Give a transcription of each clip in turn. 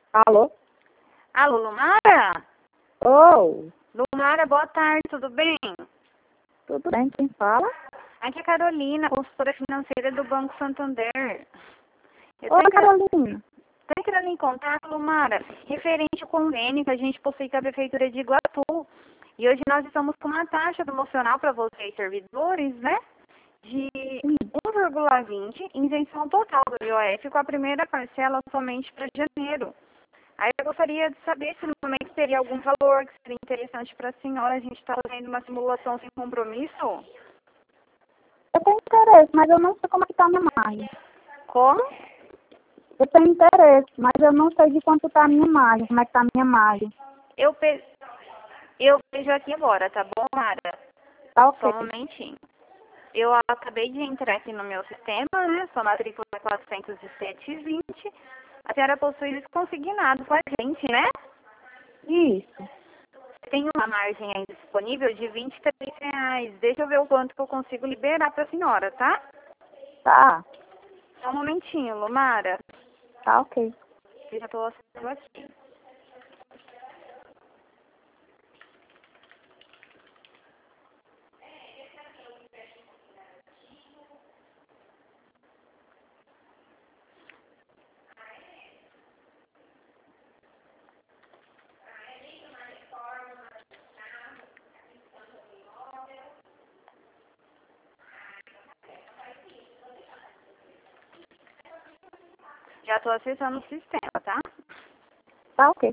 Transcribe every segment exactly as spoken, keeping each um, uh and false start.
Alô? Alô, Lumara? Oi, Lumara, boa tarde, tudo bem? tudo bem? Quem fala? Aqui é a Carolina, consultora financeira do Banco Santander. Eu Oi, tô entrando, Carolina. tô entrando em contato, Lumara, referente ao convênio que a gente possui com a Prefeitura de Iguatu. E hoje nós estamos com uma taxa promocional para vocês, servidores, né? De um vírgula vinte em isenção total do I O F com a primeira parcela somente para janeiro. Aí eu gostaria de saber se no momento teria algum valor que seria interessante para a senhora. A gente está fazendo uma simulação sem compromisso. Eu tenho interesse, mas eu não sei como é que tá a minha margem. Como? Eu tenho interesse, mas eu não sei de quanto tá a minha margem, como é que tá a minha margem. Eu, pe... eu vejo aqui agora, tá bom, Mara? Tá ok. Só um momentinho. Eu acabei de entrar aqui no meu sistema, né? Sua matrícula é quatrocentos e sete e vinte. A senhora possui isso consignado com a gente, né? Isso. Tem uma margem aí disponível de vinte e três reais. Deixa eu ver o quanto que eu consigo liberar para a senhora, tá? Tá, Só um momentinho, Lumara. tá ok. Eu já estou acessando aqui. Já estou acessando o sistema, tá? Tá ok.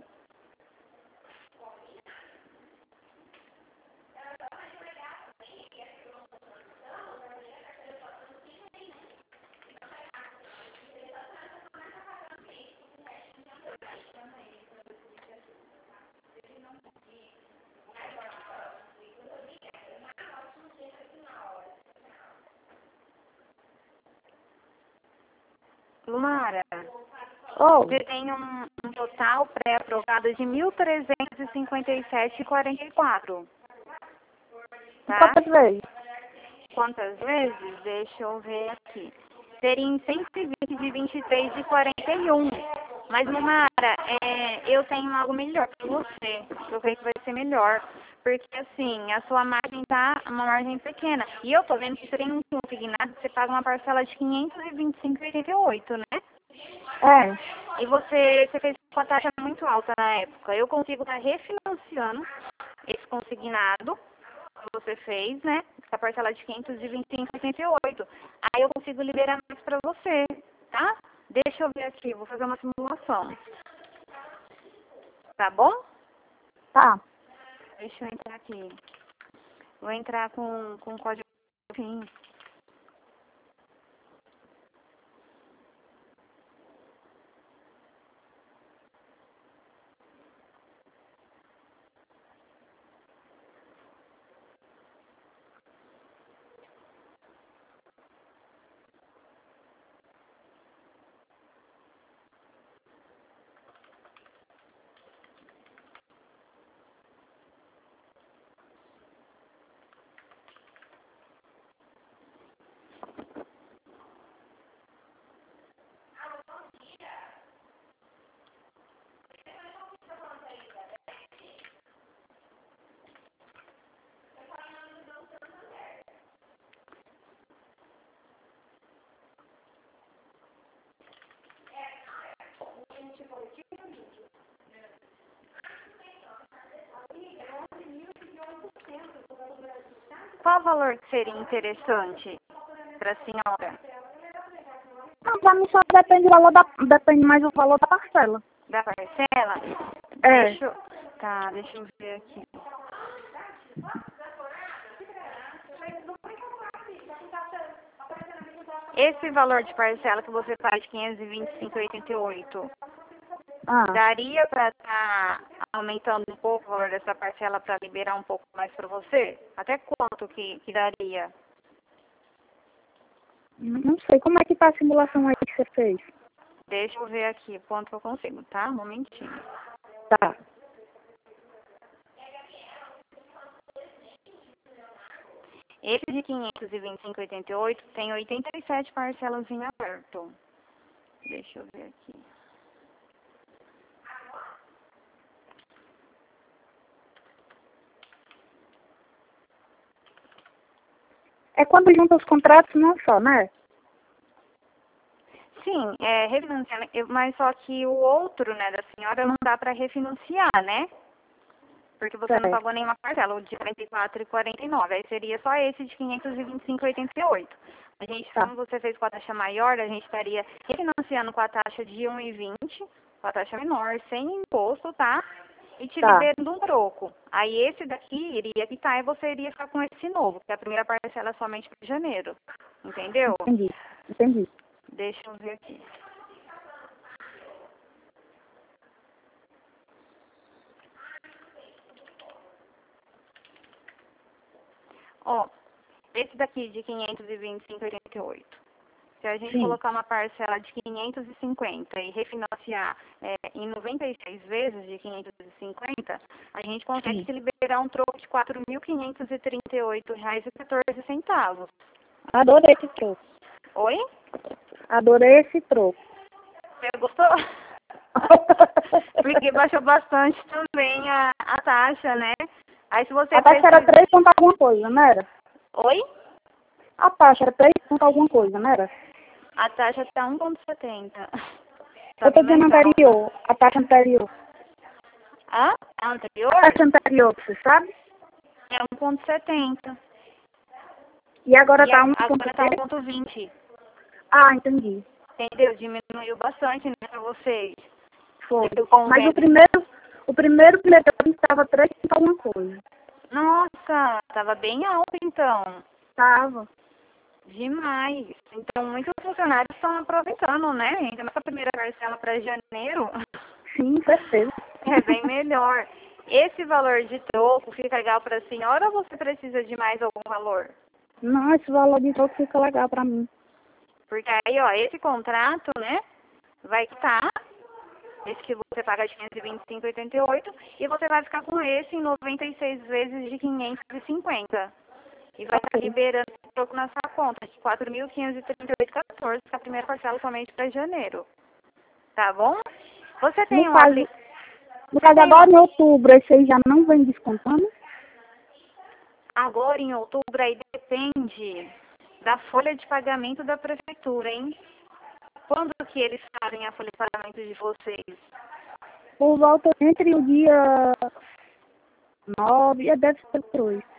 Lumara, Oi, você tem um, um total pré-aprovado de mil trezentos e cinquenta e sete reais e quarenta e quatro centavos, tá? quantas vezes? Quantas vezes? Deixa eu ver aqui. Seria em cento e vinte de vinte e três e quarenta e um. Mas, Lumara, é, eu tenho algo melhor para você. Eu creio que vai ser melhor. Porque, assim, a sua margem tá uma margem pequena. E eu tô vendo que você tem um consignado, você paga uma parcela de quinhentos e vinte e cinco reais e oitenta e oito centavos, né? É, E você, você fez com a taxa muito alta na época. Eu consigo estar refinanciando esse consignado que você fez, né? A parcela de quinhentos e vinte e cinco reais e oitenta e oito centavos. Aí eu consigo liberar mais para você, tá? Deixa eu ver aqui, vou fazer uma simulação. Tá bom? tá. Deixa eu entrar aqui. Vou entrar com, com o código PIN. Qual o valor que seria interessante para a senhora? Não, pra mim só depende, o valor da, depende mais do valor da parcela. Da parcela? É. Deixa eu... Tá, deixa eu ver aqui. Esse valor de parcela que você faz de quinhentos e vinte e cinco reais e oitenta e oito centavos, Ah, daria para estar aumentando um pouco o valor dessa parcela para liberar um pouco mais para você? Até quanto que, que daria? não sei, como é que tá a simulação aí que você fez? Deixa eu ver aqui quanto que eu consigo, tá? Um momentinho. Tá. Esse de quinhentos e vinte e cinco reais e oitenta e oito centavos tem oitenta e sete parcelas em aberto. Deixa eu ver aqui. É quando junta os contratos, não só, né? Sim, é refinanciando, eu- mas só que o outro, né, da senhora não dá para refinanciar, né? Porque você não Certo. pagou nenhuma parcela, o de quarenta e quatro e quarenta e nove. Aí seria só esse de quinhentos e vinte e cinco e oitenta e oito. A gente, Tá. como você fez com a taxa maior, a gente estaria refinanciando com a taxa de um e vinte, com a taxa menor, sem imposto, tá? E te Tá. liberando um troco. Aí esse daqui iria quitar e você iria ficar com esse novo, que a primeira parcela é somente para janeiro. Entendeu? Entendi. Entendi. Deixa eu ver aqui. Ó, esse daqui de quinhentos e vinte e cinco e oitenta e oito. Se a gente Sim. colocar uma parcela de quinhentos e cinquenta e refinanciar é, em noventa e seis vezes de quinhentos e cinquenta, a gente consegue Sim. te liberar um troco de quatro mil quinhentos e trinta e oito reais e quatorze centavos. Adorei esse troco. Oi? Adorei esse troco. Você gostou? Porque baixou bastante também a, a taxa, né? Aí se você A taxa era precisa... três ponto alguma coisa, não era? Oi? A taxa era três ponto alguma coisa, não era? A taxa está um vírgula setenta. Eu tô dizendo anterior, a taxa anterior. Hã? A anterior A taxa anterior, você sabe? é um vírgula setenta. E agora E tá a- um ponto agora está um três. vírgula vinte. Ah, entendi. Entendeu? Diminuiu bastante, né, para vocês. Foi. Eu Mas o convento. primeiro, o primeiro que levou estava três ponto alguma coisa. Nossa, tava bem alto então. Tava. Demais. Então, muitos funcionários estão aproveitando, né? Ainda nessa primeira parcela para janeiro. Sim, certeza. É bem melhor. Esse valor de troco fica legal para a senhora ou você precisa de mais algum valor? Não, esse valor de troco fica legal pra mim. Porque aí, ó, esse contrato, né, vai quitar esse que você paga de quinhentos e vinte e cinco e oitenta e oito e você vai ficar com esse em noventa e seis vezes de quinhentos e cinquenta. E vai estar Ok. liberando esse troco na sua conta de quatro mil quinhentos e trinta e oito vírgula quatorze, que é a primeira parcela somente para janeiro. Tá bom? Você No tem um caso, aplicativo. no caso agora em outubro, esse aí já não vem descontando? Agora em outubro aí depende da folha de pagamento da prefeitura, hein? Quando que eles fazem a folha de pagamento de vocês? Por volta entre o dia nove, e deve ser por hoje.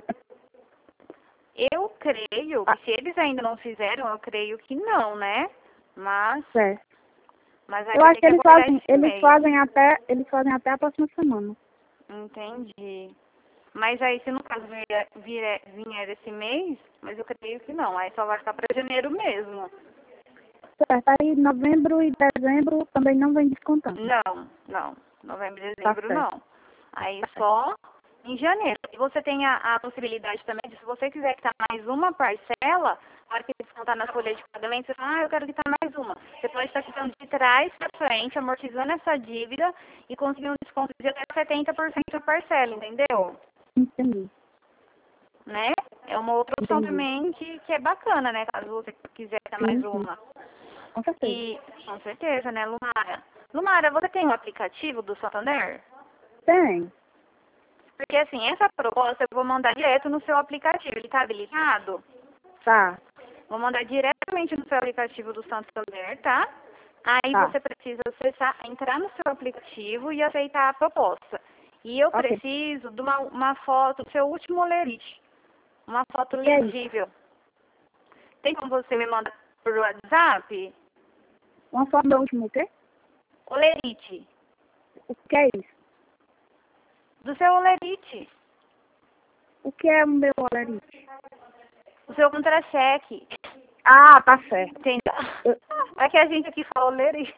Eu creio que se eles ainda não fizeram, eu creio que não, né? Mas, Certo. mas aí Eu vai acho ter que que eles aguardar fazem, esse eles mês. fazem até, eles fazem até a próxima semana. Entendi. Mas aí se no caso vier, vier, vier esse mês, mas eu creio que não. Aí só vai ficar para janeiro mesmo. Certo. Aí novembro e dezembro também não vem descontando. Não, não. Novembro e Tá dezembro certo. não. Aí só em janeiro. E você tem a, a possibilidade também de, se você quiser quitar mais uma parcela, na hora que descontar na folha de pagamento, você fala, ah, eu quero quitar mais uma. Você pode estar quitando de trás para frente, amortizando essa dívida e conseguir um desconto de até setenta por cento da parcela, entendeu? Entendi. Né? É uma outra opção Entendi. também que, que é bacana, né? Caso você quiser dar mais Sim, sim. uma. Com certeza. E, com certeza, né, Lumara? Lumara, você tem o aplicativo do Santander? Tem. Porque, assim, essa proposta eu vou mandar direto no seu aplicativo. Ele está habilitado? Tá. Vou mandar diretamente no seu aplicativo do Santander, tá? Aí Tá. você precisa acessar, entrar no seu aplicativo e aceitar a proposta. E eu Ok. preciso de uma, uma foto do seu último olerite. Uma foto O que é isso? legível. Tem como você me mandar por WhatsApp? Uma foto do último o quê? Olerite. O que é isso? Do seu olerite. O que é o meu olerite? O seu contra-cheque. Ah, tá certo. Entendeu? Eu- É que a gente aqui fala olerite.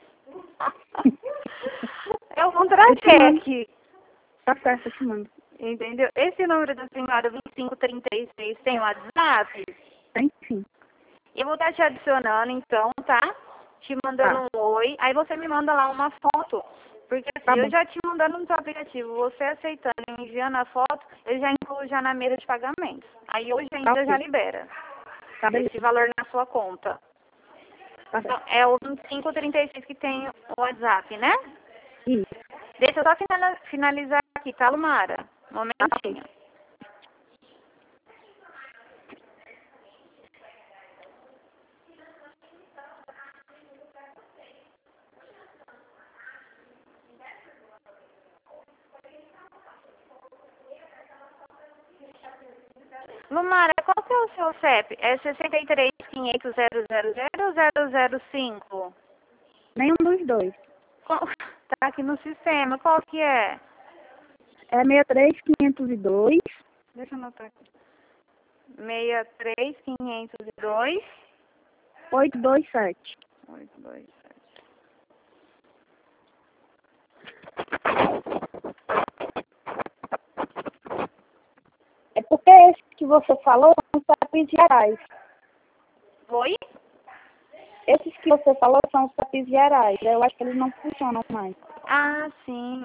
É o Eu te contra-cheque. Tá certo, eu te mando. Entendeu? Esse número da senhora vinte e cinco trinta e seis tem WhatsApp? Tem sim. Eu vou estar te adicionando então, tá? Te mandando Tá. um oi. Aí você me manda lá uma foto. Porque assim, Tá eu bom. já te mandando no seu aplicativo, você aceitando e me enviando a foto, eu já incluo já na mesa de pagamentos. Aí hoje ainda ok. já libera Tá beleza. esse valor na sua conta. Tá Então, certo. é o vinte e cinco trinta e seis que tem o WhatsApp, né? Isso. Deixa eu só finala- finalizar aqui, tá, Lumara? Um Tá ok. momentinho. Lumara, qual que é o seu C E P? É sessenta e três, quinhentos, zero zero zero ou zero zero cinco? Nenhum dos dois. Qual- Tá aqui no sistema. Qual que é? É sessenta e três, quinhentos e dois, Deixa eu anotar aqui. sessenta e três, quinhentos e dois, oitocentos e vinte e sete. oito dois sete. É porque esse que você falou são os sapis gerais. Oi? Esses que você falou são os sapis gerais. Eu acho que eles não funcionam mais. Ah, sim.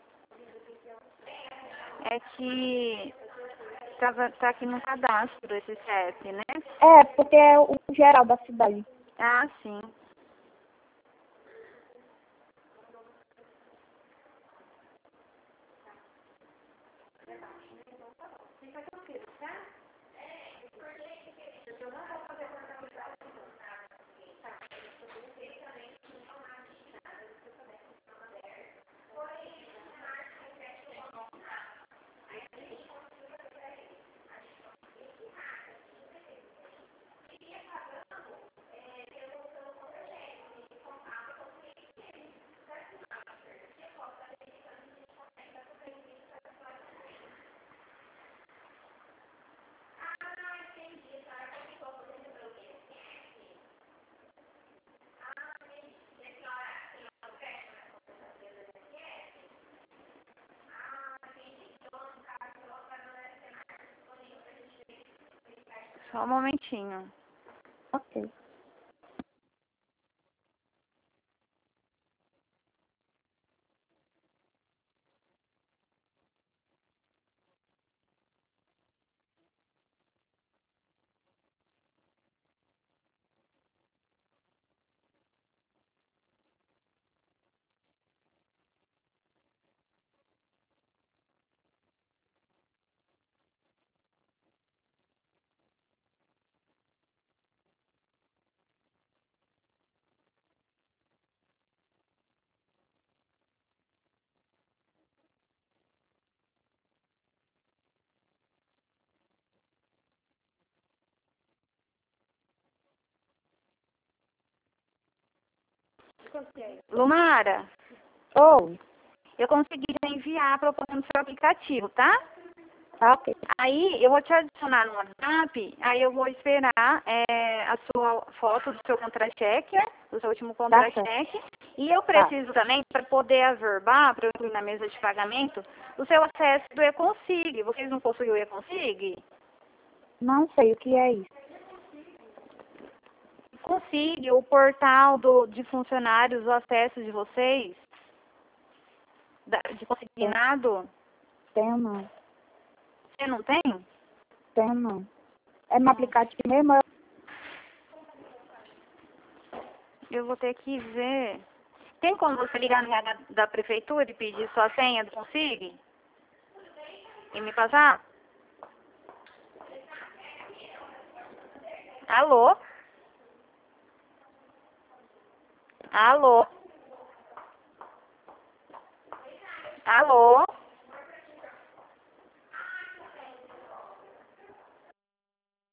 É que tava, tá aqui no cadastro esse C E P, né? É, porque é o geral da cidade. Ah, sim. Só um momentinho. Ok. Lumara, Oh, eu consegui enviar a proposta no seu aplicativo, tá? tá ok. Aí eu vou te adicionar no WhatsApp, aí eu vou esperar é, a sua foto do seu contra-cheque, do seu último contra-cheque. E eu preciso também, para poder averbar, para eu incluir na mesa de pagamento, o seu acesso do E-Consig. Vocês não possuem o E-Consig? Não sei o que é isso. Consig, o portal do, de funcionários, o acesso de vocês, da, de consignado, Tenho não. você não tem? Tenho não. É no aplicativo mesmo? eu- Eu vou ter que ver. Tem como você ligar no da, da prefeitura e pedir sua senha do Consig? E me passar? Alô? Alô? Alô?